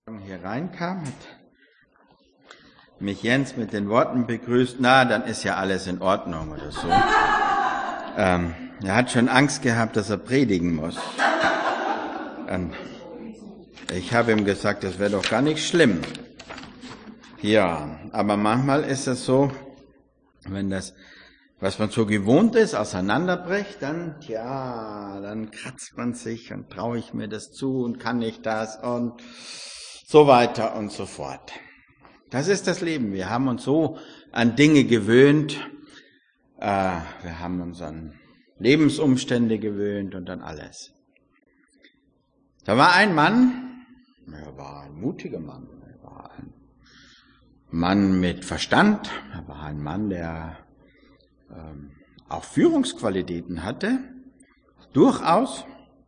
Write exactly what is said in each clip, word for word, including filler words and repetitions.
Hier reinkam, hat mich Jens mit den Worten begrüßt, na, dann ist ja alles in Ordnung oder so. ähm, er hat schon Angst gehabt, dass er predigen muss. Und ich habe ihm gesagt, das wäre doch gar nicht schlimm. Ja, aber manchmal ist es so, wenn das, was man so gewohnt ist, auseinanderbricht, dann, ja, dann kratzt man sich und traue ich mir das zu und kann ich das und so weiter und so fort. Das ist das Leben. Wir haben uns so an Dinge gewöhnt. Äh, wir haben uns an Lebensumstände gewöhnt und an alles. Da war ein Mann, er war ein mutiger Mann, er war ein Mann mit Verstand, er war ein Mann, der ähm, auch Führungsqualitäten hatte, durchaus.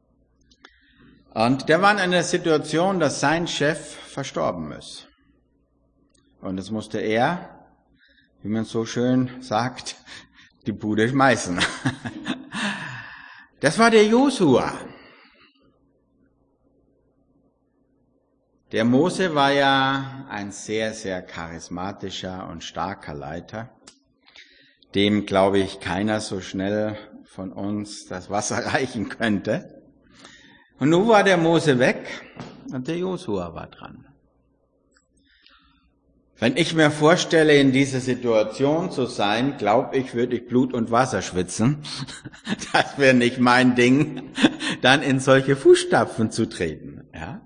Und der war in einer Situation, dass sein Chef verstorben ist. Und es musste er, wie man so schön sagt, die Bude schmeißen. Das war der Josua. Der Mose war ja ein sehr, sehr charismatischer und starker Leiter. Dem, glaube ich, keiner so schnell von uns das Wasser reichen könnte. Und nun war der Mose weg und der Josua war dran. Wenn ich mir vorstelle, in dieser Situation zu sein, glaube ich, würde ich Blut und Wasser schwitzen. Das wäre nicht mein Ding, dann in solche Fußstapfen zu treten. Ja?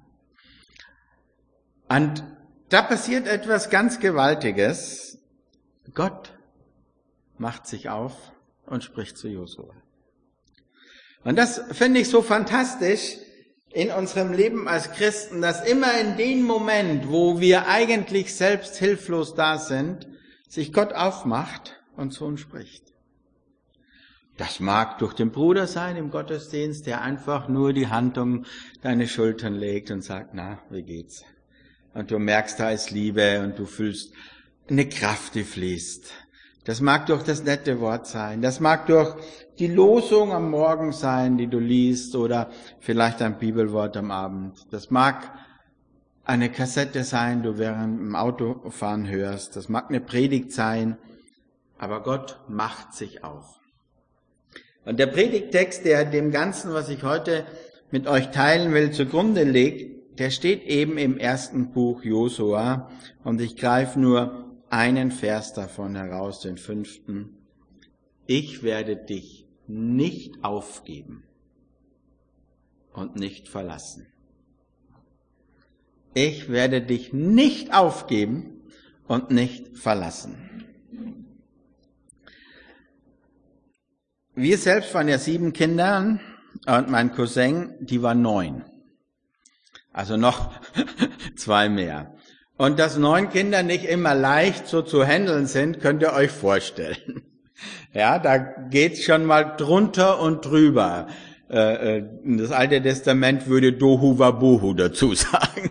Und da passiert etwas ganz Gewaltiges. Gott macht sich auf und spricht zu Josua. Und das finde ich so fantastisch in unserem Leben als Christen, dass immer in dem Moment, wo wir eigentlich selbst hilflos da sind, sich Gott aufmacht und zu uns spricht. Das mag durch den Bruder sein im Gottesdienst, der einfach nur die Hand um deine Schultern legt und sagt, na, wie geht's? Und du merkst, da ist Liebe und du fühlst eine Kraft, die fließt. Das mag durch das nette Wort sein, das mag durch die Losung am Morgen sein, die du liest, oder vielleicht ein Bibelwort am Abend. Das mag eine Kassette sein, du während im Autofahren hörst, das mag eine Predigt sein, aber Gott macht sich auf. Und der Predigttext, der dem Ganzen, was ich heute mit euch teilen will, zugrunde legt, der steht eben im ersten Buch Josua, und ich greife nur einen Vers davon heraus, den fünften. Ich werde dich nicht aufgeben und nicht verlassen. Ich werde dich nicht aufgeben und nicht verlassen. Wir selbst waren ja sieben Kinder und mein Cousin, die war neun. Also noch zwei mehr. Und dass neun Kinder nicht immer leicht so zu handeln sind, könnt ihr euch vorstellen. Ja, da geht's schon mal drunter und drüber. Das Alte Testament würde Dohu Wabohu dazu sagen.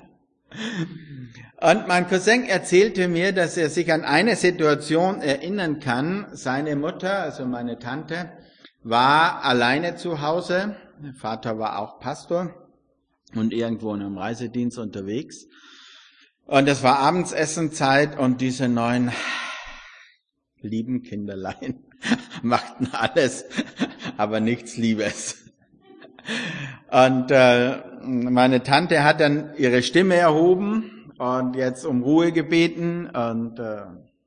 Und mein Cousin erzählte mir, dass er sich an eine Situation erinnern kann. Seine Mutter, also meine Tante, war alleine zu Hause. Der Vater war auch Pastor und irgendwo in einem Reisedienst unterwegs. Und es war Abendsessenzeit und diese neun lieben Kinderlein machten alles, aber nichts Liebes. Und äh, meine Tante hat dann ihre Stimme erhoben und jetzt um Ruhe gebeten und äh,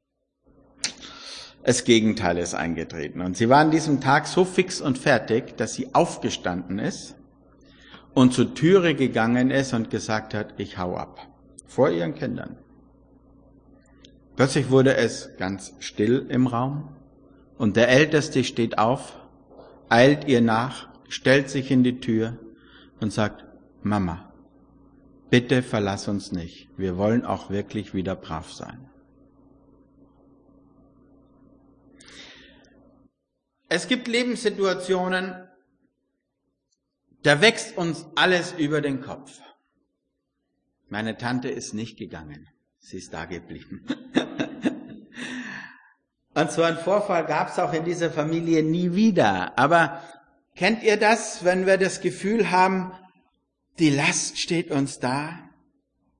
das Gegenteil ist eingetreten. Und sie war an diesem Tag so fix und fertig, dass sie aufgestanden ist und zur Türe gegangen ist und gesagt hat, ich hau ab. Vor ihren Kindern. Plötzlich wurde es ganz still im Raum und der Älteste steht auf, eilt ihr nach, stellt sich in die Tür und sagt, Mama, bitte verlass uns nicht. Wir wollen auch wirklich wieder brav sein. Es gibt Lebenssituationen, da wächst uns alles über den Kopf. Meine Tante ist nicht gegangen. Sie ist da geblieben. Und so einen Vorfall gab es auch in dieser Familie nie wieder. Aber kennt ihr das, wenn wir das Gefühl haben, die Last steht uns da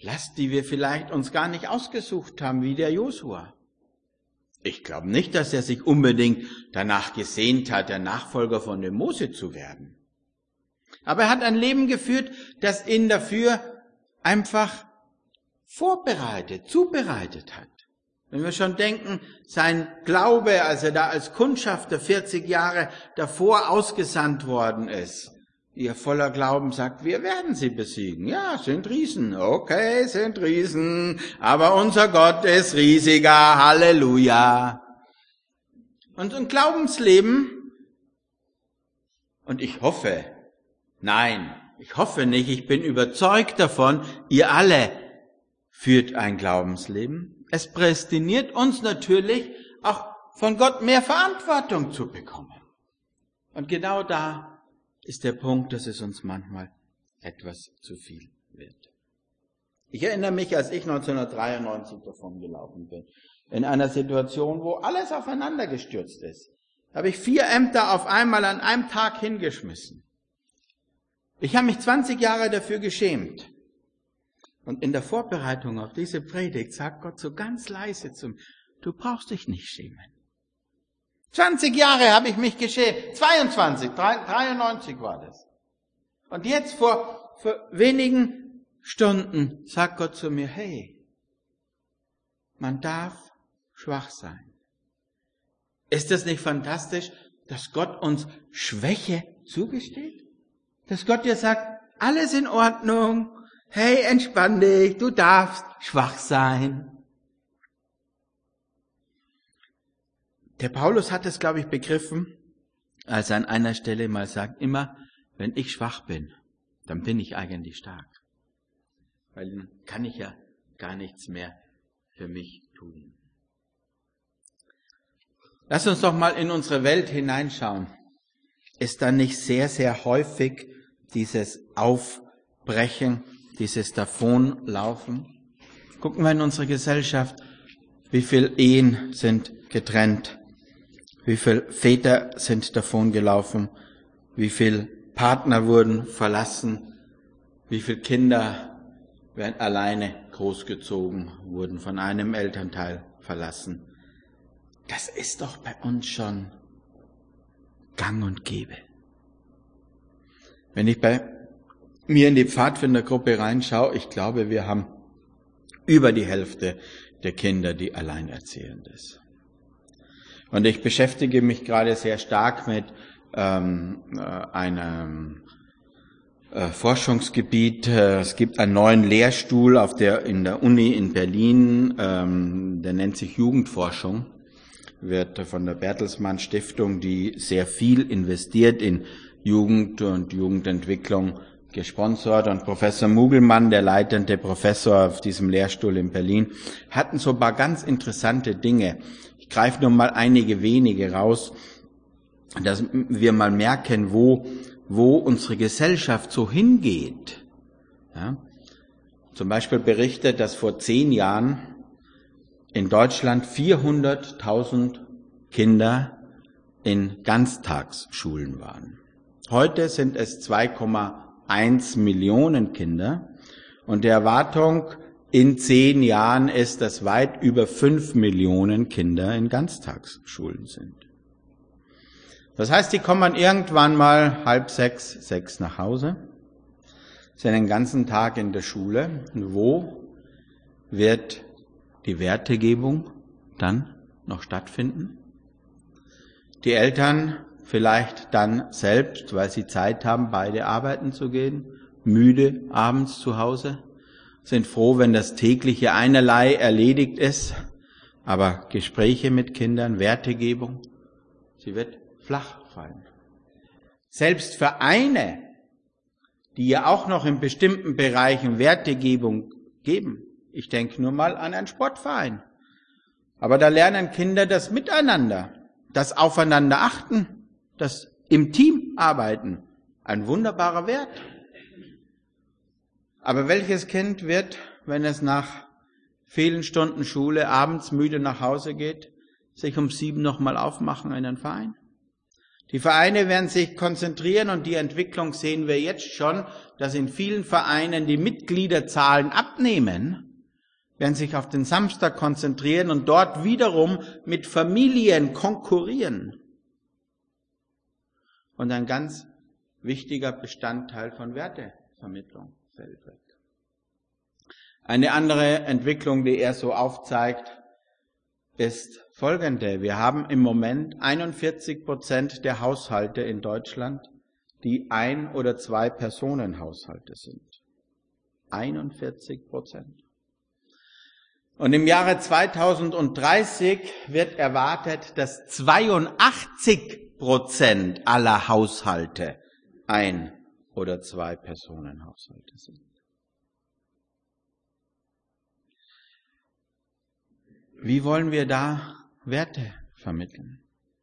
Last, die wir vielleicht uns gar nicht ausgesucht haben, wie der Josua. Ich glaube nicht, dass er sich unbedingt danach gesehnt hat, der Nachfolger von dem Mose zu werden. Aber er hat ein Leben geführt, das ihn dafür einfach vorbereitet, zubereitet hat. Wenn wir schon denken, sein Glaube, als er da als Kundschafter vierzig Jahre davor ausgesandt worden ist, ihr voller Glauben sagt, wir werden sie besiegen. Ja, sind Riesen. Okay, sind Riesen. Aber unser Gott ist riesiger. Halleluja. Und ein Glaubensleben. Und ich hoffe, nein, ich hoffe nicht, ich bin überzeugt davon, ihr alle führt ein Glaubensleben. Es prädestiniert uns natürlich auch von Gott mehr Verantwortung zu bekommen. Und genau da ist der Punkt, dass es uns manchmal etwas zu viel wird. Ich erinnere mich, als ich neunzehnhundertdreiundneunzig davon gelaufen bin, in einer Situation, wo alles aufeinander gestürzt ist, habe ich vier Ämter auf einmal an einem Tag hingeschmissen. Ich habe mich zwanzig Jahre dafür geschämt. Und in der Vorbereitung auf diese Predigt sagt Gott so ganz leise zu mir, du brauchst dich nicht schämen. zwanzig Jahre habe ich mich geschämt. zweiundzwanzig, dreiundneunzig war das. Und jetzt vor, vor wenigen Stunden sagt Gott zu mir, hey, man darf schwach sein. Ist das nicht fantastisch, dass Gott uns Schwäche zugesteht? Dass Gott dir sagt, alles in Ordnung, hey, entspann dich, du darfst schwach sein. Der Paulus hat es, glaube ich, begriffen, als er an einer Stelle mal sagt, immer, wenn ich schwach bin, dann bin ich eigentlich stark. Weil dann kann ich ja gar nichts mehr für mich tun. Lass uns doch mal in unsere Welt hineinschauen. Ist da nicht sehr, sehr häufig dieses Aufbrechen, dieses Davonlaufen? Gucken wir in unsere Gesellschaft, wie viele Ehen sind getrennt. Wie viele Väter sind davongelaufen? Wie viele Partner wurden verlassen? Wie viele Kinder werden alleine großgezogen, wurden von einem Elternteil verlassen? Das ist doch bei uns schon gang und gäbe. Wenn ich bei mir in die Pfadfindergruppe reinschaue, ich glaube, wir haben über die Hälfte der Kinder, die alleinerziehend ist. Und ich beschäftige mich gerade sehr stark mit ähm, äh, einem äh, Forschungsgebiet. Es gibt einen neuen Lehrstuhl auf der in der Uni in Berlin, ähm, der nennt sich Jugendforschung, wird von der Bertelsmann Stiftung, die sehr viel investiert in Jugend und Jugendentwicklung, gesponsert. Und Professor Mugelmann, der leitende Professor auf diesem Lehrstuhl in Berlin, hatten so ein paar ganz interessante Dinge. Ich greife nur mal einige wenige raus, dass wir mal merken, wo, wo unsere Gesellschaft so hingeht. Ja? Zum Beispiel berichtet, dass vor zehn Jahren in Deutschland vierhunderttausend Kinder in Ganztagsschulen waren. Heute sind es zwei Komma eins Millionen Kinder und die Erwartung in zehn Jahren ist, dass weit über fünf Millionen Kinder in Ganztagsschulen sind. Das heißt, die kommen irgendwann mal halb sechs, sechs nach Hause, sind den ganzen Tag in der Schule. Und wo wird die Wertegebung dann noch stattfinden? Die Eltern vielleicht dann selbst, weil sie Zeit haben, beide arbeiten zu gehen, müde abends zu Hause, sind froh, wenn das tägliche einerlei erledigt ist, aber Gespräche mit Kindern, Wertegebung, sie wird flach fallen. Selbst Vereine, die ja auch noch in bestimmten Bereichen Wertegebung geben, ich denke nur mal an einen Sportverein, aber da lernen Kinder das Miteinander, das Aufeinander achten, das im Team arbeiten, ein wunderbarer Wert. Aber welches Kind wird, wenn es nach vielen Stunden Schule abends müde nach Hause geht, sich um sieben nochmal aufmachen in einen Verein? Die Vereine werden sich konzentrieren und die Entwicklung sehen wir jetzt schon, dass in vielen Vereinen die Mitgliederzahlen abnehmen, werden sich auf den Samstag konzentrieren und dort wiederum mit Familien konkurrieren. Und ein ganz wichtiger Bestandteil von Wertevermittlung fällt weg. Eine andere Entwicklung, die er so aufzeigt, ist folgende. Wir haben im Moment einundvierzig Prozent der Haushalte in Deutschland, die Ein- oder Zwei-Personen-Haushalte sind. einundvierzig Prozent. Und im Jahre zweitausenddreißig wird erwartet, dass zweiundachtzig Prozent aller Haushalte Ein- oder Zwei-Personen-Haushalte sind. Wie wollen wir da Werte vermitteln?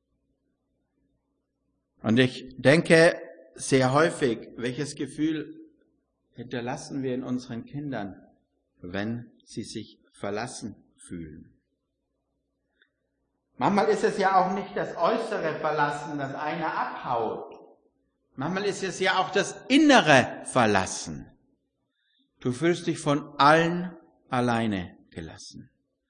Und ich denke sehr häufig, welches Gefühl hinterlassen wir in unseren Kindern, wenn sie sich verlassen fühlen? Manchmal ist es ja auch nicht das äußere Verlassen, dass einer abhaut. Manchmal ist es ja auch das innere Verlassen. Du fühlst dich von allen alleine gelassen.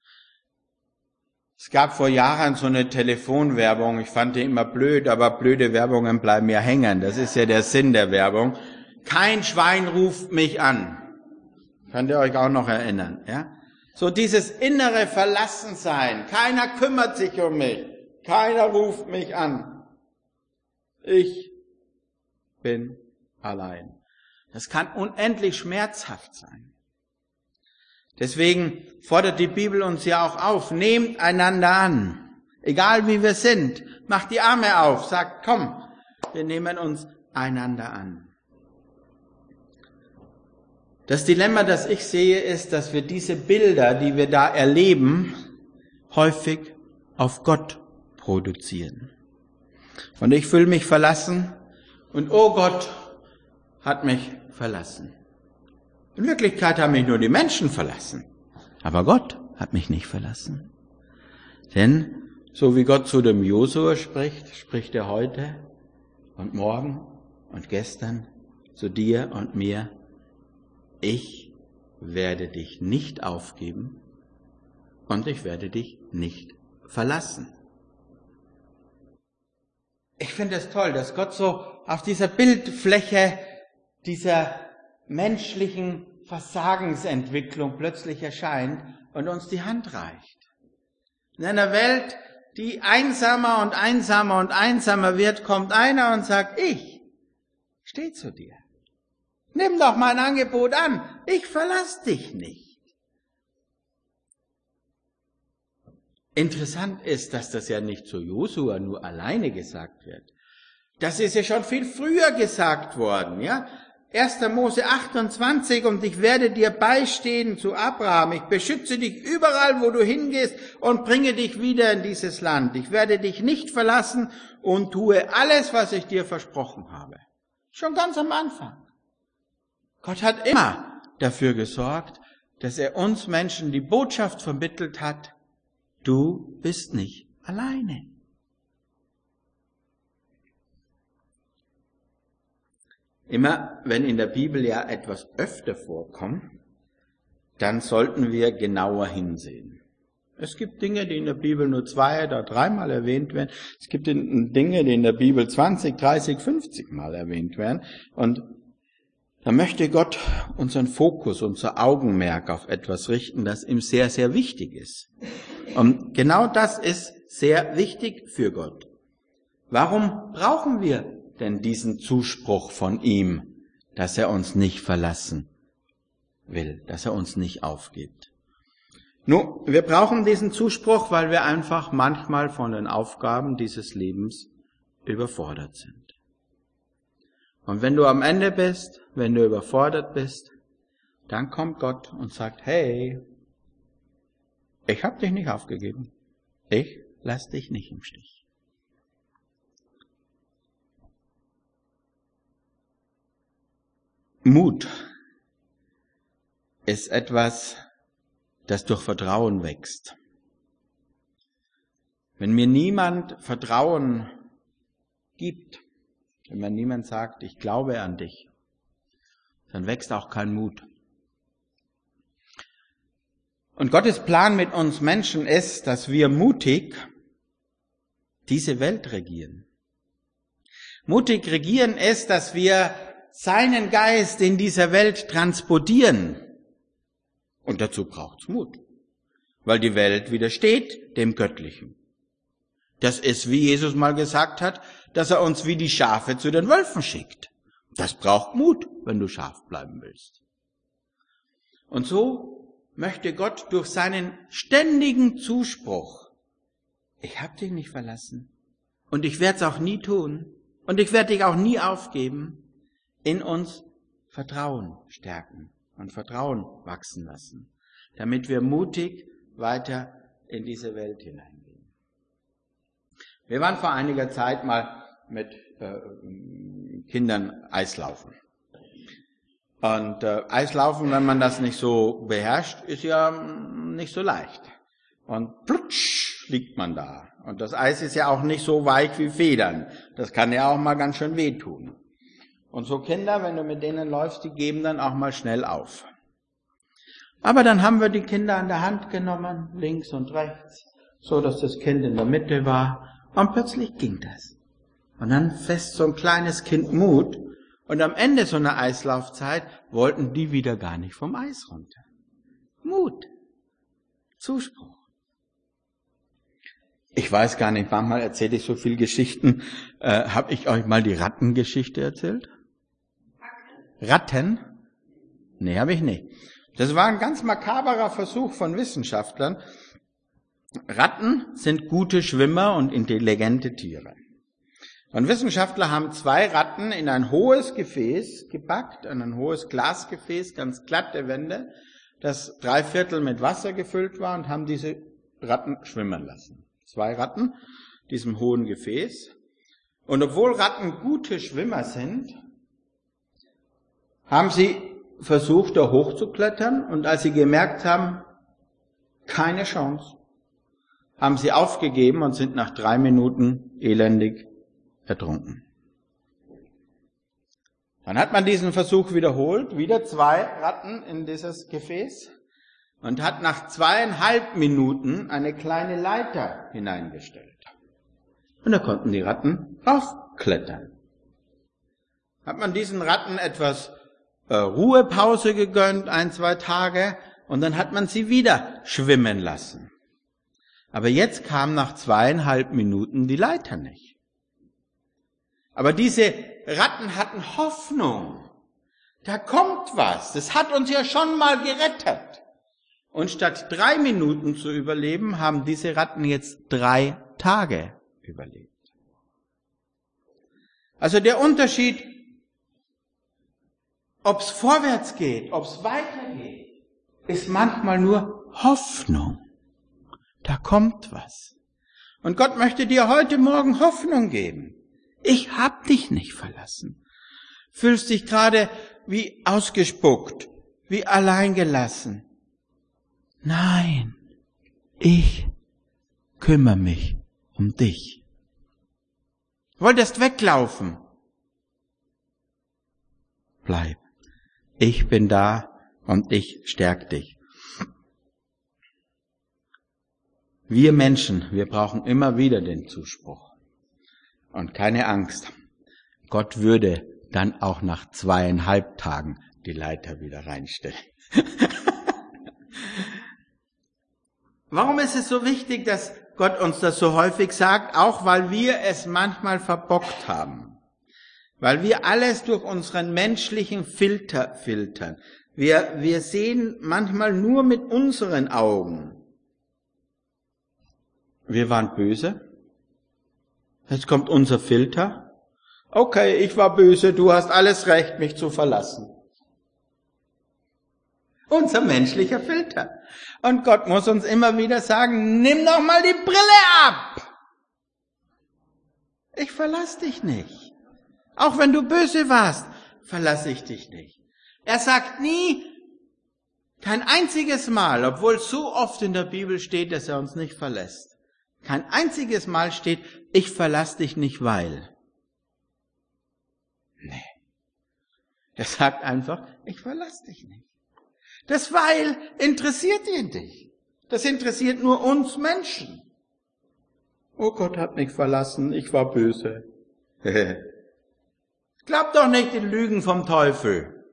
Es gab vor Jahren so eine Telefonwerbung, ich fand die immer blöd, aber blöde Werbungen bleiben ja hängen. Das ist ja der Sinn der Werbung. Kein Schwein ruft mich an. Könnt ihr euch auch noch erinnern, ja? So dieses innere Verlassensein. Keiner kümmert sich um mich. Keiner ruft mich an. Ich bin allein. Das kann unendlich schmerzhaft sein. Deswegen fordert die Bibel uns ja auch auf, nehmt einander an. Egal wie wir sind, macht die Arme auf, sagt, komm, wir nehmen uns einander an. Das Dilemma, das ich sehe, ist, dass wir diese Bilder, die wir da erleben, häufig auf Gott produzieren. Und ich fühle mich verlassen und oh Gott hat mich verlassen. In Wirklichkeit haben mich nur die Menschen verlassen, aber Gott hat mich nicht verlassen. Denn so wie Gott zu dem Josua spricht, spricht er heute und morgen und gestern zu dir und mir. Ich werde dich nicht aufgeben und ich werde dich nicht verlassen. Ich finde es toll, dass Gott so auf dieser Bildfläche dieser menschlichen Versagensentwicklung plötzlich erscheint und uns die Hand reicht. In einer Welt, die einsamer und einsamer und einsamer wird, kommt einer und sagt, ich stehe zu dir. Nimm doch mein Angebot an, ich verlasse dich nicht. Interessant ist, dass das ja nicht zu Josua nur alleine gesagt wird. Das ist ja schon viel früher gesagt worden, ja? erster Mose achtundzwanzig, und ich werde dir beistehen zu Abraham. Ich beschütze dich überall, wo du hingehst und bringe dich wieder in dieses Land. Ich werde dich nicht verlassen und tue alles, was ich dir versprochen habe. Schon ganz am Anfang. Gott hat immer dafür gesorgt, dass er uns Menschen die Botschaft vermittelt hat, du bist nicht alleine. Immer wenn in der Bibel ja etwas öfter vorkommt, dann sollten wir genauer hinsehen. Es gibt Dinge, die in der Bibel nur zwei oder dreimal erwähnt werden. Es gibt Dinge, die in der Bibel zwanzig, dreißig, fünfzig Mal erwähnt werden. Und da möchte Gott unseren Fokus, unser Augenmerk auf etwas richten, das ihm sehr, sehr wichtig ist. Und genau das ist sehr wichtig für Gott. Warum brauchen wir denn diesen Zuspruch von ihm, dass er uns nicht verlassen will, dass er uns nicht aufgibt? Nun, wir brauchen diesen Zuspruch, weil wir einfach manchmal von den Aufgaben dieses Lebens überfordert sind. Und wenn du am Ende bist, wenn du überfordert bist, dann kommt Gott und sagt, hey, ich habe dich nicht aufgegeben. Ich lass dich nicht im Stich. Mut ist etwas, das durch Vertrauen wächst. Wenn mir niemand Vertrauen gibt, wenn mir niemand sagt, ich glaube an dich, dann wächst auch kein Mut. Und Gottes Plan mit uns Menschen ist, dass wir mutig diese Welt regieren. Mutig regieren ist, dass wir seinen Geist in dieser Welt transportieren. Und dazu braucht's Mut, weil die Welt widersteht dem Göttlichen. Das ist, wie Jesus mal gesagt hat, dass er uns wie die Schafe zu den Wölfen schickt. Das braucht Mut, wenn du scharf bleiben willst. Und so möchte Gott durch seinen ständigen Zuspruch, ich habe dich nicht verlassen und ich werde es auch nie tun und ich werde dich auch nie aufgeben, in uns Vertrauen stärken und Vertrauen wachsen lassen, damit wir mutig weiter in diese Welt hineingehen. Wir waren vor einiger Zeit mal mit äh, Kindern Eislaufen. Und äh, Eislaufen, wenn man das nicht so beherrscht, ist ja nicht so leicht. Und plutsch liegt man da. Und das Eis ist ja auch nicht so weich wie Federn. Das kann ja auch mal ganz schön wehtun. Und so Kinder, wenn du mit denen läufst, die geben dann auch mal schnell auf. Aber dann haben wir die Kinder an der Hand genommen, links und rechts, so dass das Kind in der Mitte war. Und plötzlich ging das. Und dann fest so ein kleines Kind Mut. Und am Ende so einer Eislaufzeit wollten die wieder gar nicht vom Eis runter. Mut. Zuspruch. Ich weiß gar nicht, manchmal erzähle ich so viel Geschichten. Äh, Habe ich euch mal die Rattengeschichte erzählt? Ratten? Nee, habe ich nicht. Das war ein ganz makaberer Versuch von Wissenschaftlern. Ratten sind gute Schwimmer und intelligente Tiere. Und Wissenschaftler haben zwei Ratten in ein hohes Gefäß gepackt, in ein hohes Glasgefäß, ganz glatte Wände, das drei Viertel mit Wasser gefüllt war, und haben diese Ratten schwimmen lassen. Zwei Ratten, diesem hohen Gefäß. Und obwohl Ratten gute Schwimmer sind, haben sie versucht, da hochzuklettern, und als sie gemerkt haben, keine Chance, haben sie aufgegeben und sind nach drei Minuten elendig ertrunken. Dann hat man diesen Versuch wiederholt, wieder zwei Ratten in dieses Gefäß, und hat nach zweieinhalb Minuten eine kleine Leiter hineingestellt. Und da konnten die Ratten raufklettern. Hat man diesen Ratten etwas äh, Ruhepause gegönnt, ein, zwei Tage, und dann hat man sie wieder schwimmen lassen. Aber jetzt kam nach zweieinhalb Minuten die Leiter nicht. Aber diese Ratten hatten Hoffnung. Da kommt was. Das hat uns ja schon mal gerettet. Und statt drei Minuten zu überleben, haben diese Ratten jetzt drei Tage überlebt. Also der Unterschied, ob es vorwärts geht, ob es weitergeht, ist manchmal nur Hoffnung. Da kommt was. Und Gott möchte dir heute Morgen Hoffnung geben. Ich hab dich nicht verlassen. Fühlst dich gerade wie ausgespuckt, wie alleingelassen. Nein, ich kümmere mich um dich. Wolltest weglaufen? Bleib. Ich bin da und ich stärke dich. Wir Menschen, wir brauchen immer wieder den Zuspruch. Und keine Angst, Gott würde dann auch nach zweieinhalb Tagen die Leiter wieder reinstellen. Warum ist es so wichtig, dass Gott uns das so häufig sagt? Auch weil wir es manchmal verbockt haben. Weil wir alles durch unseren menschlichen Filter filtern. Wir, wir sehen manchmal nur mit unseren Augen. Wir waren böse. Jetzt kommt unser Filter. Okay, ich war böse, du hast alles Recht, mich zu verlassen. Unser menschlicher Filter. Und Gott muss uns immer wieder sagen, nimm doch mal die Brille ab. Ich verlasse dich nicht. Auch wenn du böse warst, verlasse ich dich nicht. Er sagt nie, kein einziges Mal, obwohl so oft in der Bibel steht, dass er uns nicht verlässt. Kein einziges Mal steht, ich verlasse dich nicht, weil. Nee. Er sagt einfach, ich verlasse dich nicht. Das Weil interessiert ihn nicht. Das interessiert nur uns Menschen. Oh, Gott hat mich verlassen, ich war böse. Glaub doch nicht den Lügen vom Teufel.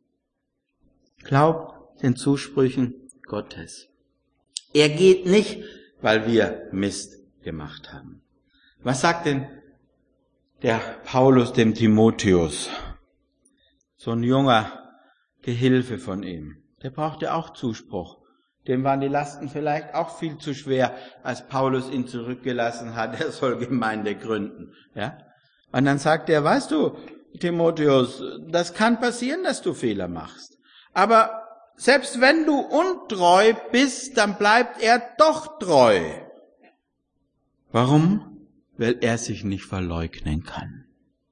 Glaub den Zusprüchen Gottes. Er geht nicht, weil wir Mist gemacht haben. Was sagt denn der Paulus dem Timotheus? So ein junger Gehilfe von ihm. Der brauchte auch Zuspruch. Dem waren die Lasten vielleicht auch viel zu schwer, als Paulus ihn zurückgelassen hat. Er soll Gemeinde gründen. Ja? Und dann sagt er, weißt du, Timotheus, das kann passieren, dass du Fehler machst. Aber selbst wenn du untreu bist, dann bleibt er doch treu. Warum? Weil er sich nicht verleugnen kann.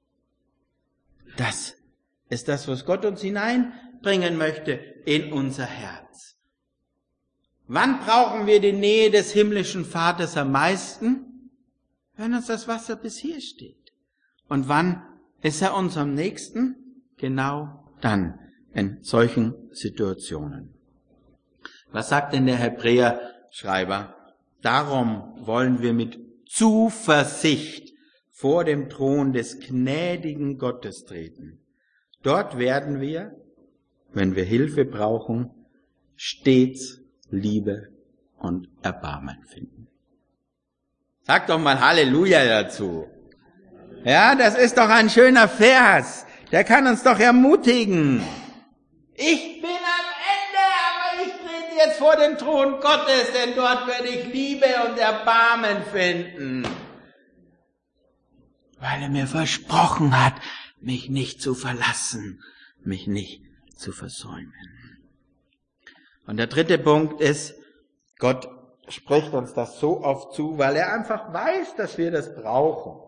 Das ist das, was Gott uns hineinbringen möchte in unser Herz. Wann brauchen wir die Nähe des himmlischen Vaters am meisten? Wenn uns das Wasser bis hier steht. Und wann ist er uns am nächsten? Genau dann, in solchen Situationen. Was sagt denn der Hebräer-Schreiber? Darum wollen wir mit Zuversicht vor dem Thron des gnädigen Gottes treten. Dort werden wir, wenn wir Hilfe brauchen, stets Liebe und Erbarmen finden. Sag doch mal Halleluja dazu. Ja, das ist doch ein schöner Vers. Der kann uns doch ermutigen. Ich bin am Ende, aber ich trete jetzt vor den Thron Gottes, denn dort werde ich Liebe und Erbarmen finden. Weil er mir versprochen hat, mich nicht zu verlassen, mich nicht zu versäumen. Und der dritte Punkt ist, Gott spricht uns das so oft zu, weil er einfach weiß, dass wir das brauchen.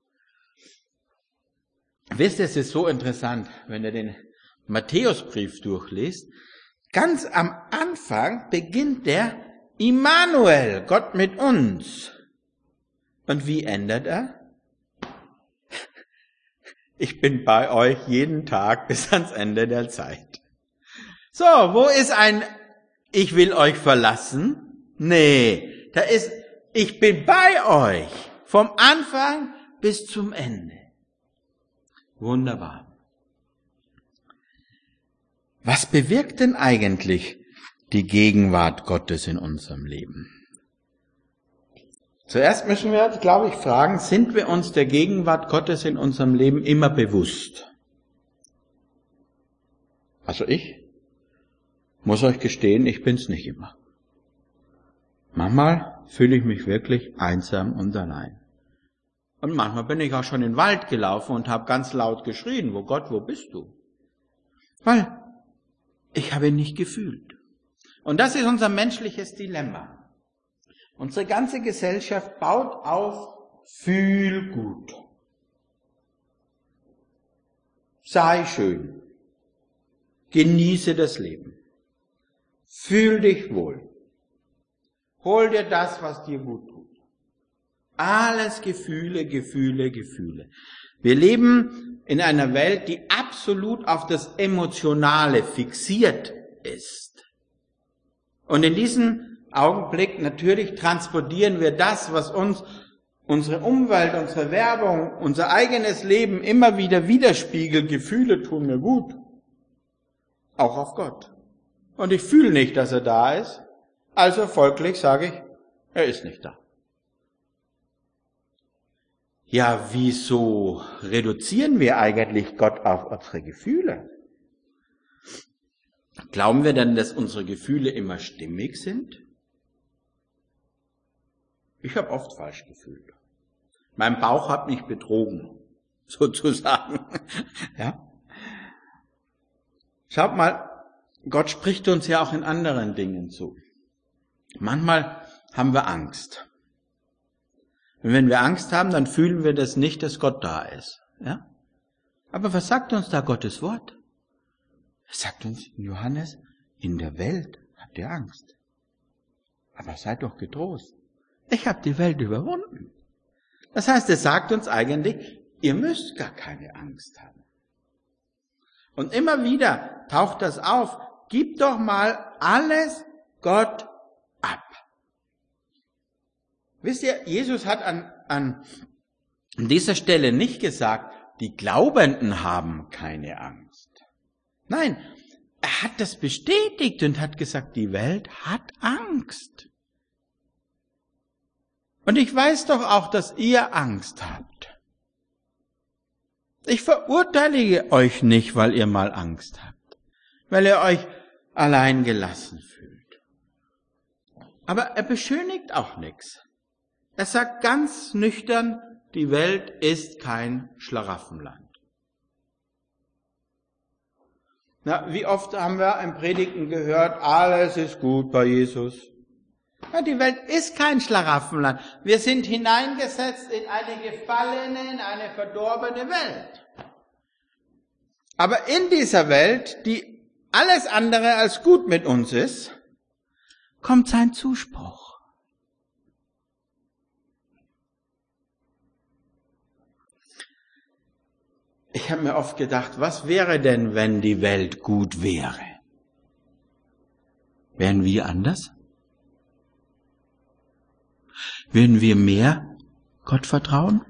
Wisst ihr, es ist so interessant, wenn ihr den Matthäusbrief durchliest. Ganz am Anfang beginnt der Immanuel, Gott mit uns. Und wie endet er? Ich bin bei euch jeden Tag bis ans Ende der Zeit. So, wo ist ein Ich will euch verlassen? Nee, da ist Ich bin bei euch vom Anfang bis zum Ende. Wunderbar. Was bewirkt denn eigentlich die Gegenwart Gottes in unserem Leben? Zuerst müssen wir, glaube ich, fragen, sind wir uns der Gegenwart Gottes in unserem Leben immer bewusst? Also ich muss euch gestehen, ich bin's nicht immer. Manchmal fühle ich mich wirklich einsam und allein. Und manchmal bin ich auch schon in den Wald gelaufen und habe ganz laut geschrien, wo Gott, wo bist du? Weil ich habe ihn nicht gefühlt. Und das ist unser menschliches Dilemma. Unsere ganze Gesellschaft baut auf fühl gut. Sei schön. Genieße das Leben. Fühl dich wohl. Hol dir das, was dir gut tut. Alles Gefühle, Gefühle, Gefühle. Wir leben in einer Welt, die absolut auf das Emotionale fixiert ist. Und in diesem Augenblick natürlich transportieren wir das, was uns unsere Umwelt, unsere Werbung, unser eigenes Leben immer wieder widerspiegelt. Gefühle tun mir gut. Auch auf Gott. Und ich fühle nicht, dass er da ist. Also folglich sage ich, er ist nicht da. Ja, wieso reduzieren wir eigentlich Gott auf unsere Gefühle? Glauben wir denn, dass unsere Gefühle immer stimmig sind? Ich habe oft falsch gefühlt. Mein Bauch hat mich betrogen, sozusagen. Ja? Schaut mal, Gott spricht uns ja auch in anderen Dingen zu. Manchmal haben wir Angst. Und wenn wir Angst haben, dann fühlen wir das nicht, dass Gott da ist. Ja? Aber was sagt uns da Gottes Wort? Er sagt uns in Johannes, in der Welt habt ihr Angst. Aber seid doch getrost. Ich habe die Welt überwunden. Das heißt, er sagt uns eigentlich, ihr müsst gar keine Angst haben. Und immer wieder taucht das auf. Gib doch mal alles Gott ab. Wisst ihr, Jesus hat an, an dieser Stelle nicht gesagt, die Glaubenden haben keine Angst. Nein, er hat das bestätigt und hat gesagt, die Welt hat Angst. Und ich weiß doch auch, dass ihr Angst habt. Ich verurteile euch nicht, weil ihr mal Angst habt, weil ihr euch allein gelassen fühlt. Aber er beschönigt auch nichts. Er sagt ganz nüchtern, die Welt ist kein Schlaraffenland. Na, wie oft haben wir im Predigen gehört, alles ist gut bei Jesus. Ja, die Welt ist kein Schlaraffenland. Wir sind hineingesetzt in eine gefallene, in eine verdorbene Welt. Aber in dieser Welt, die alles andere als gut mit uns ist, kommt sein Zuspruch. Ich habe mir oft gedacht, was wäre denn, wenn die Welt gut wäre? Wären wir anders? Würden wir mehr Gott vertrauen?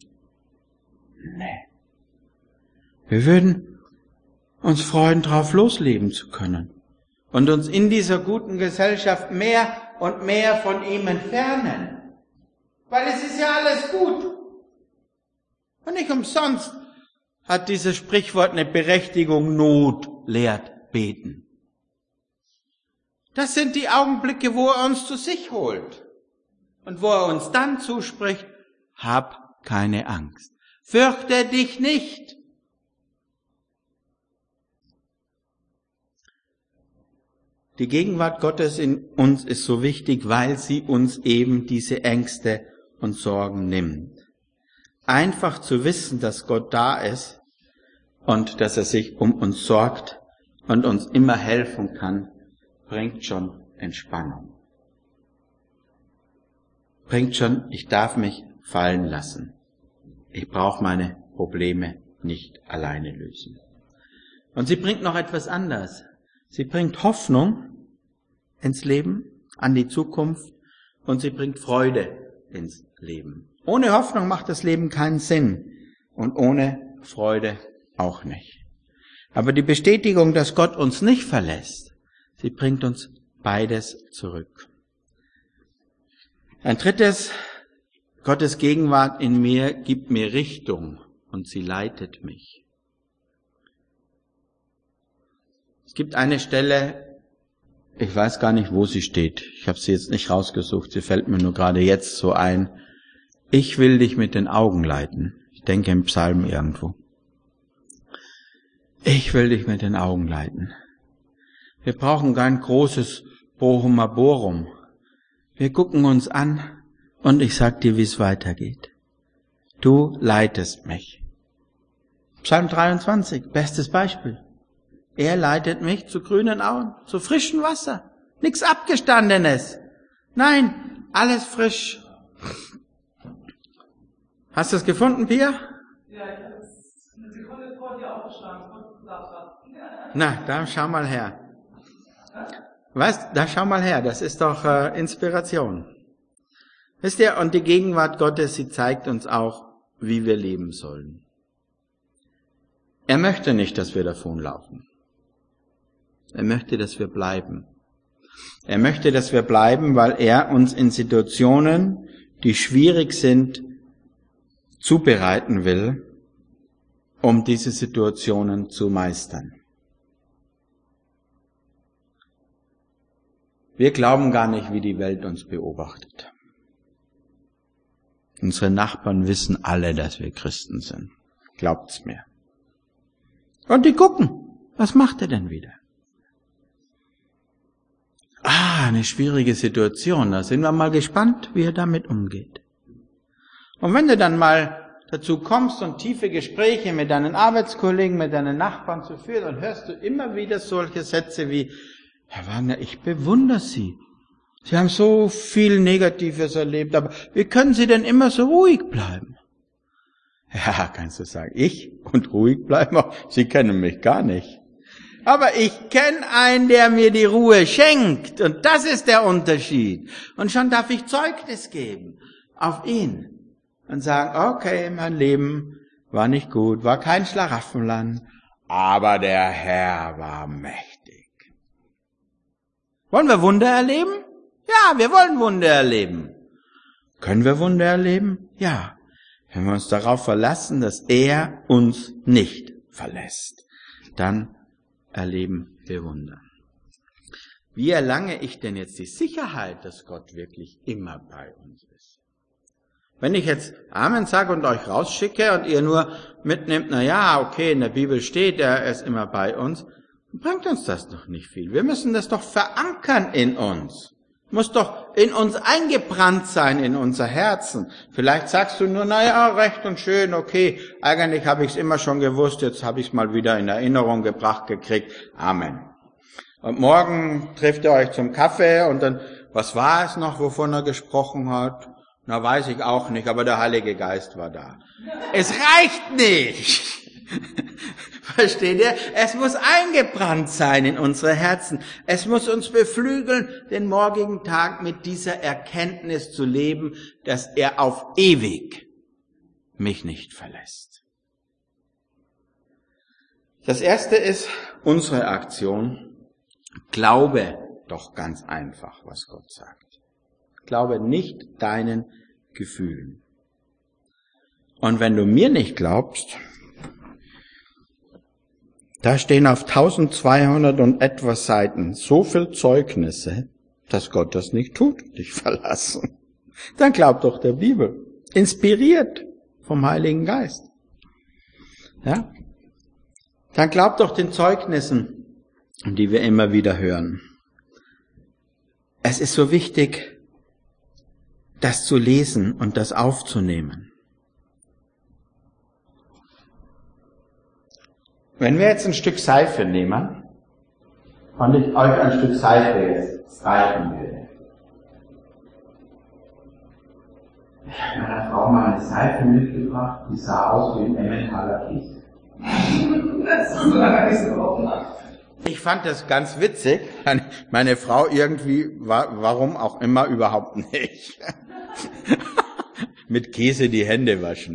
Nee. Wir würden uns freuen, drauf losleben zu können und uns in dieser guten Gesellschaft mehr und mehr von ihm entfernen. Weil es ist ja alles gut. Und nicht umsonst hat dieses Sprichwort eine Berechtigung, Not lehrt beten. Das sind die Augenblicke, wo er uns zu sich holt und wo er uns dann zuspricht, hab keine Angst, fürchte dich nicht. Die Gegenwart Gottes in uns ist so wichtig, weil sie uns eben diese Ängste und Sorgen nimmt. Einfach zu wissen, dass Gott da ist und dass er sich um uns sorgt und uns immer helfen kann, bringt schon Entspannung. Bringt schon, ich darf mich fallen lassen. Ich brauche meine Probleme nicht alleine lösen. Und sie bringt noch etwas anderes. Sie bringt Hoffnung ins Leben, an die Zukunft, und sie bringt Freude ins Leben. Ohne Hoffnung macht das Leben keinen Sinn und ohne Freude auch nicht. Aber die Bestätigung, dass Gott uns nicht verlässt, sie bringt uns beides zurück. Ein drittes, Gottes Gegenwart in mir gibt mir Richtung und sie leitet mich. Es gibt eine Stelle, ich weiß gar nicht, wo sie steht. Ich habe sie jetzt nicht rausgesucht, sie fällt mir nur gerade jetzt so ein. Ich will dich mit den Augen leiten. Ich denke im Psalm irgendwo. Ich will dich mit den Augen leiten. Wir brauchen kein großes Bohumaborum. Wir gucken uns an und ich sag dir, wie es weitergeht. Du leitest mich. Psalm dreiundzwanzig, bestes Beispiel. Er leitet mich zu grünen Auen, zu frischem Wasser. Nichts Abgestandenes. Nein, alles frisch. Hast du es gefunden, Pia? Ja, ich habe es eine Sekunde vor dir aufgeschlagen, bevor du gesagt hast. Na, da schau mal her. Weißt, da schau mal her, das ist doch äh, Inspiration. Wisst ihr, und die Gegenwart Gottes, sie zeigt uns auch, wie wir leben sollen. Er möchte nicht, dass wir davonlaufen. Er möchte, dass wir bleiben. Er möchte, dass wir bleiben, weil er uns in Situationen, die schwierig sind, zubereiten will, um diese Situationen zu meistern. Wir glauben gar nicht, wie die Welt uns beobachtet. Unsere Nachbarn wissen alle, dass wir Christen sind. Glaubt's mir. Und die gucken, was macht er denn wieder? Ah, eine schwierige Situation. Da sind wir mal gespannt, wie er damit umgeht. Und wenn du dann mal dazu kommst und tiefe Gespräche mit deinen Arbeitskollegen, mit deinen Nachbarn zu führen, dann hörst du immer wieder solche Sätze wie, Herr Wagner, ich bewundere Sie. Sie haben so viel Negatives erlebt, aber wie können Sie denn immer so ruhig bleiben? Ja, kannst du sagen, ich und ruhig bleiben, Sie kennen mich gar nicht. Aber ich kenne einen, der mir die Ruhe schenkt. Und das ist der Unterschied. Und schon darf ich Zeugnis geben auf ihn. Und sagen, okay, mein Leben war nicht gut, war kein Schlaraffenland, aber der Herr war mächtig. Wollen wir Wunder erleben? Ja, wir wollen Wunder erleben. Können wir Wunder erleben? Ja. Wenn wir uns darauf verlassen, dass er uns nicht verlässt, dann erleben wir Wunder. Wie erlange ich denn jetzt die Sicherheit, dass Gott wirklich immer bei uns ist? Wenn ich jetzt Amen sage und euch rausschicke und ihr nur mitnehmt, na ja, okay, in der Bibel steht, er ist immer bei uns, bringt uns das doch nicht viel. Wir müssen das doch verankern in uns. Muss doch in uns eingebrannt sein, in unser Herzen. Vielleicht sagst du nur, na ja, recht und schön, okay, eigentlich habe ich es immer schon gewusst, jetzt habe ich es mal wieder in Erinnerung gebracht gekriegt. Amen. Und morgen trifft ihr euch zum Kaffee und dann, was war es noch, wovon er gesprochen hat? Na, weiß ich auch nicht, aber der Heilige Geist war da. Es reicht nicht. Versteht ihr? Es muss eingebrannt sein in unsere Herzen. Es muss uns beflügeln, den morgigen Tag mit dieser Erkenntnis zu leben, dass er auf ewig mich nicht verlässt. Das erste ist unsere Aktion. Glaube doch ganz einfach, was Gott sagt. Glaube nicht deinen Gefühlen. Und wenn du mir nicht glaubst, da stehen auf eintausendzweihundert und etwas Seiten so viel Zeugnisse, dass Gott das nicht tut, dich verlassen. Dann glaub doch der Bibel. Inspiriert vom Heiligen Geist. Ja? Dann glaub doch den Zeugnissen, die wir immer wieder hören. Es ist so wichtig, das zu lesen und das aufzunehmen. Wenn wir jetzt ein Stück Seife nehmen und ich euch ein Stück Seife jetzt reichen will. Ich habe meiner Frau mal eine Seife mitgebracht, die sah aus wie ein Emmentaler Kies. Ich fand das ganz witzig. Meine Frau irgendwie, warum auch immer, überhaupt nicht. Mit Käse die Hände waschen.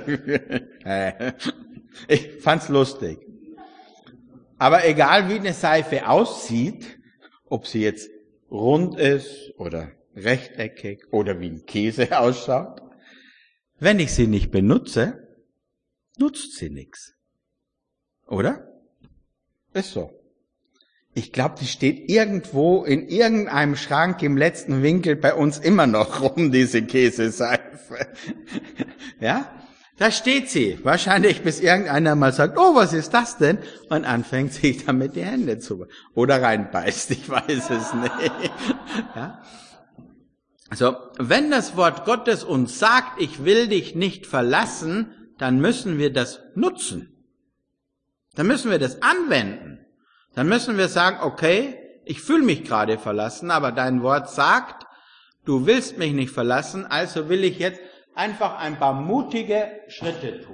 Ich fand's lustig. Aber egal wie eine Seife aussieht, ob sie jetzt rund ist oder rechteckig oder wie ein Käse ausschaut, wenn ich sie nicht benutze, nutzt sie nichts. Oder? Ist so. Ich glaube, die steht irgendwo in irgendeinem Schrank im letzten Winkel bei uns immer noch rum, diese Käseseife. Ja? Da steht sie. Wahrscheinlich bis irgendeiner mal sagt, oh, was ist das denn? Und anfängt sich damit die Hände zu. Oder reinbeißt, ich weiß es nicht. Ja? Also, wenn das Wort Gottes uns sagt, ich will dich nicht verlassen, dann müssen wir das nutzen. Dann müssen wir das anwenden. Dann müssen wir sagen, okay, ich fühle mich gerade verlassen, aber dein Wort sagt, du willst mich nicht verlassen, also will ich jetzt einfach ein paar mutige Schritte tun.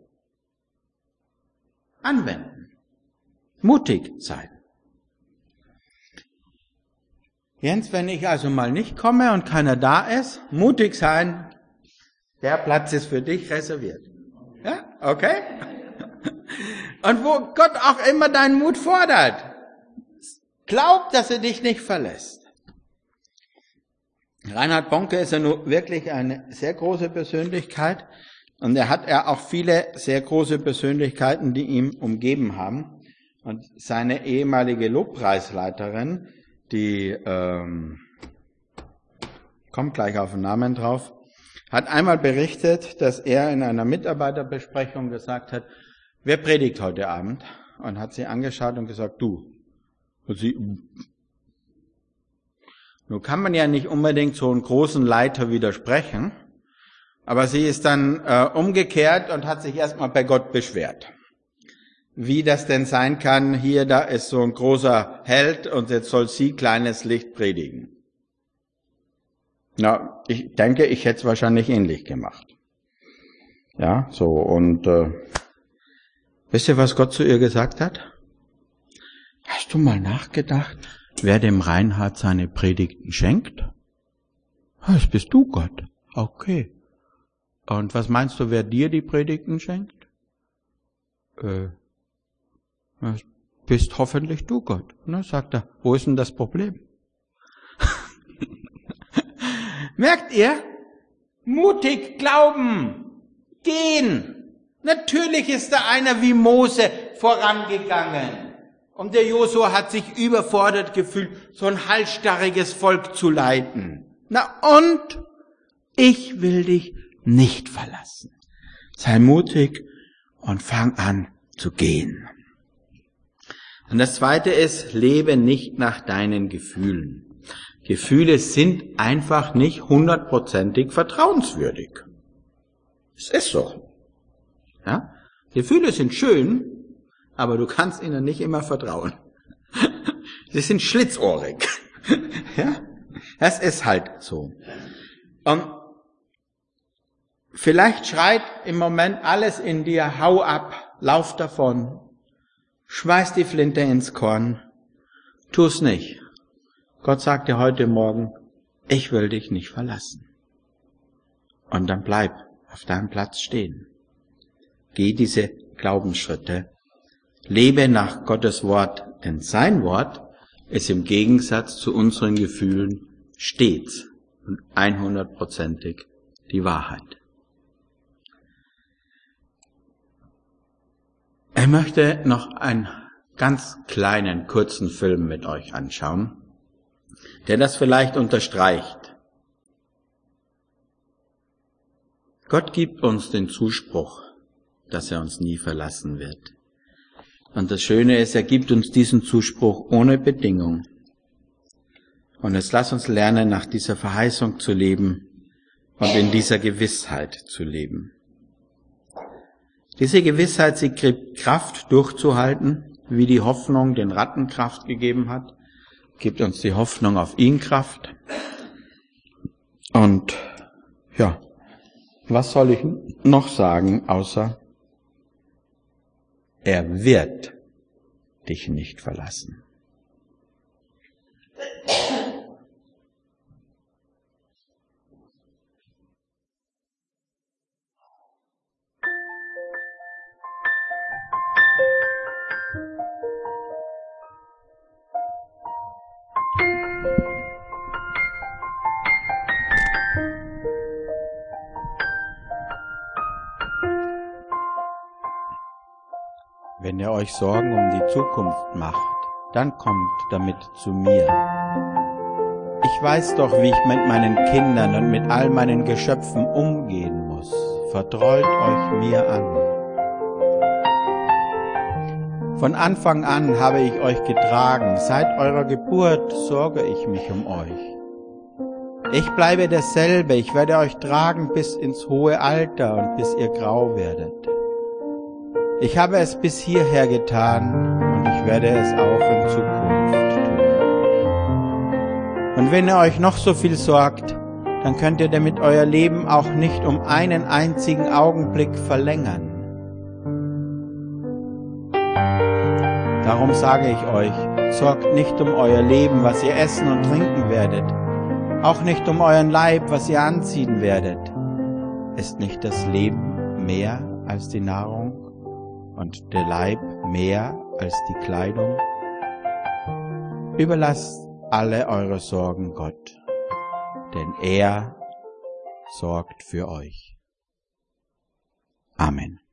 Anwenden. Mutig sein. Jens, wenn ich also mal nicht komme und keiner da ist, mutig sein, der Platz ist für dich reserviert. Ja, okay? Und wo Gott auch immer deinen Mut fordert, glaub, dass er dich nicht verlässt. Reinhard Bonke ist ja nun wirklich eine sehr große Persönlichkeit und er hat ja auch viele sehr große Persönlichkeiten, die ihm umgeben haben. Und seine ehemalige Lobpreisleiterin, die ähm, kommt gleich auf den Namen drauf, hat einmal berichtet, dass er in einer Mitarbeiterbesprechung gesagt hat, wer predigt heute Abend? Und hat sie angeschaut und gesagt, du. Und sie, nun kann man ja nicht unbedingt so einen großen Leiter widersprechen, aber sie ist dann äh, umgekehrt und hat sich erstmal bei Gott beschwert. Wie das denn sein kann, hier, da ist so ein großer Held und jetzt soll sie kleines Licht predigen. Na, ich denke, ich hätte es wahrscheinlich ähnlich gemacht. Ja, so, und äh, wisst ihr, was Gott zu ihr gesagt hat? Hast du mal nachgedacht, wer dem Reinhard seine Predigten schenkt? Das bist du, Gott. Okay. Und was meinst du, wer dir die Predigten schenkt? Äh, das bist hoffentlich du, Gott. Na, sagt er, wo ist denn das Problem? Merkt ihr? Mutig glauben, gehen. Natürlich ist da einer wie Mose vorangegangen. Und der Josua hat sich überfordert gefühlt, so ein halsstarriges Volk zu leiten. Na und? Ich will dich nicht verlassen. Sei mutig und fang an zu gehen. Und das zweite ist, lebe nicht nach deinen Gefühlen. Gefühle sind einfach nicht hundertprozentig vertrauenswürdig. Es ist so. Ja? Gefühle sind schön, aber du kannst ihnen nicht immer vertrauen. Sie sind schlitzohrig. Ja? Das ist halt so. Und vielleicht schreit im Moment alles in dir, hau ab, lauf davon, schmeiß die Flinte ins Korn, tu's nicht. Gott sagt dir heute Morgen, ich will dich nicht verlassen. Und dann bleib auf deinem Platz stehen. Geh diese Glaubensschritte. Lebe nach Gottes Wort, denn sein Wort ist im Gegensatz zu unseren Gefühlen stets und hundertprozentig die Wahrheit. Ich möchte noch einen ganz kleinen, kurzen Film mit euch anschauen, der das vielleicht unterstreicht. Gott gibt uns den Zuspruch, dass er uns nie verlassen wird. Und das Schöne ist, er gibt uns diesen Zuspruch ohne Bedingung. Und jetzt lass uns lernen, nach dieser Verheißung zu leben und in dieser Gewissheit zu leben. Diese Gewissheit, sie gibt Kraft durchzuhalten, wie die Hoffnung den Ratten Kraft gegeben hat, gibt uns die Hoffnung auf ihn Kraft. Und ja, was soll ich noch sagen, außer er wird dich nicht verlassen. Wenn ihr euch Sorgen um die Zukunft macht, dann kommt damit zu mir. Ich weiß doch, wie ich mit meinen Kindern und mit all meinen Geschöpfen umgehen muss. Vertraut euch mir an. Von Anfang an habe ich euch getragen. Seit eurer Geburt sorge ich mich um euch. Ich bleibe derselbe. Ich werde euch tragen bis ins hohe Alter und bis ihr grau werdet. Ich habe es bis hierher getan und ich werde es auch in Zukunft tun. Und wenn ihr euch noch so viel sorgt, dann könnt ihr damit euer Leben auch nicht um einen einzigen Augenblick verlängern. Darum sage ich euch, sorgt nicht um euer Leben, was ihr essen und trinken werdet, auch nicht um euren Leib, was ihr anziehen werdet. Ist nicht das Leben mehr als die Nahrung? Und der Leib mehr als die Kleidung? Überlasst alle eure Sorgen Gott, denn er sorgt für euch. Amen.